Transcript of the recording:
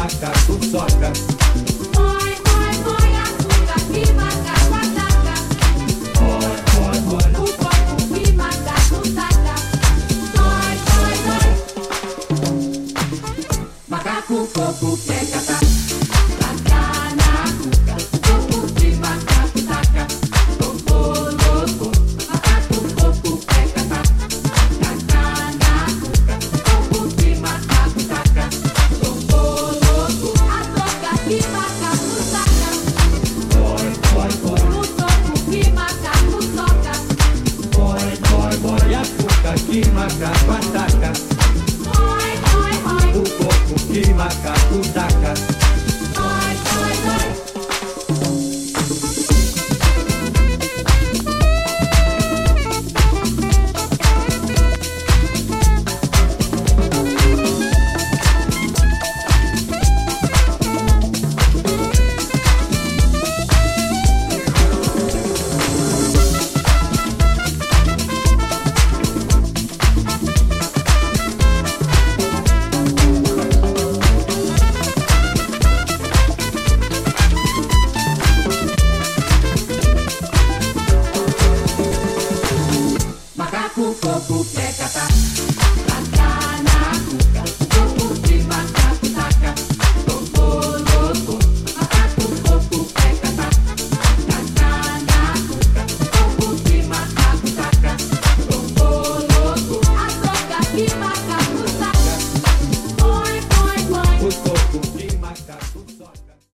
macaco soca. Moi, moi, moi, açúcar que macaco ataca. Moi, moi, moi. O copo que macaco taca. Moi, moi, moi. Macaco, coco, quer catar. Taca na cuca. Copo que macaco taca. Coco, louco. Macaco, coco, quer catar. Taca na cuca. Copo que macaco taca. Coco, louco. A toca que macaco taca. Moi, moi, moi. O toco que macaco toca. Moi, moi, moi. E a cuca que macaco ataca. Moi, moi, moi. O coco que macaco taca. Moi, moi, moi. Macaco, coco, quer catar.